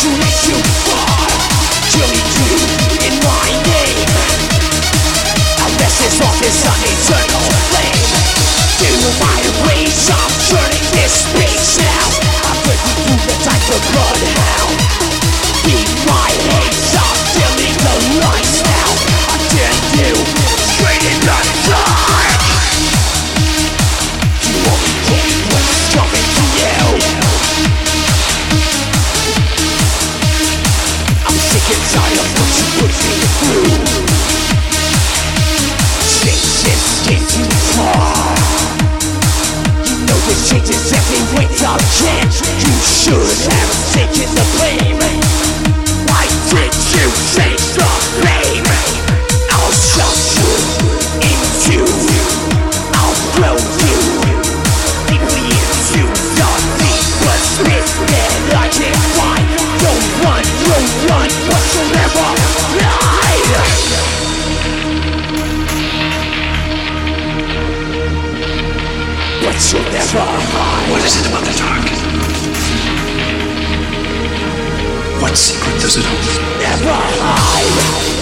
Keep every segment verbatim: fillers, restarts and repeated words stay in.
best you hate you far. Killing you in my name. Unless it's off this an eternal flame. Do my rage, I'm turning this page now. I'm breaking through the type of bloodhound. Beat my hate, I'm killing the lights now. I dare you, straight in the dark. You won't get what's coming to you. I'm sick and tired of what you put me through. Changes get too far. You know this changes every week I can. You should have taken the blame. Why did you take the blame? I'll shove you into, I'll throw you deeply into the deepest pit that I can find. Don't run, don't run whatsoever. Hide. But you'll never hide. What is it about the dark? What secret does it hold? Never hide.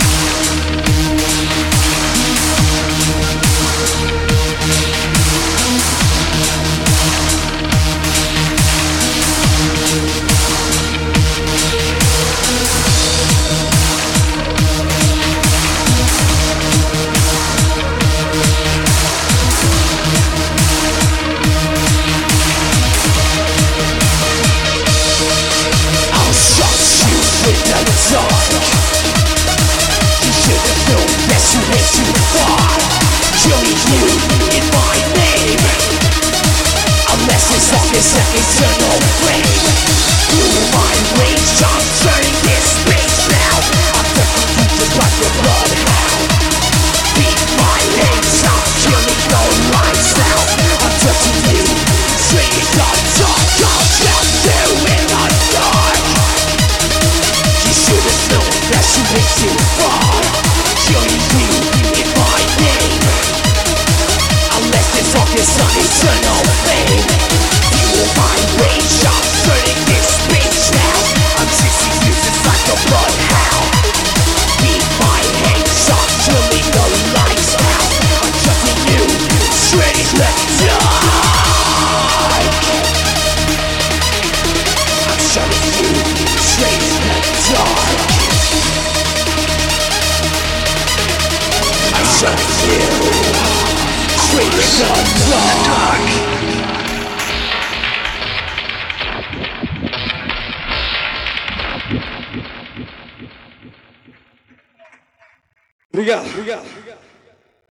You should have known that you went too far. Killing you in my name. Unless it's off this eternal flame. Through my rage, I'm turning this page now. I'm turning you just like a bloodhound. Beat my hate, I'm killing the lights now. I'm touching you straight in the dark. I'll shove you in the dark. You should have known that you went too far. Killing you in my name. Unless it's off this eternal flame. Fuel my rage, I'm turning this page now. I'm chasing you just like a bloodhound. Beat my hate, I'm killing the lights now. I'm chucking you straight in the dark. I'm shutting you straight in the dark. I'm shutting you straight in the dark. Obrigado, obrigado.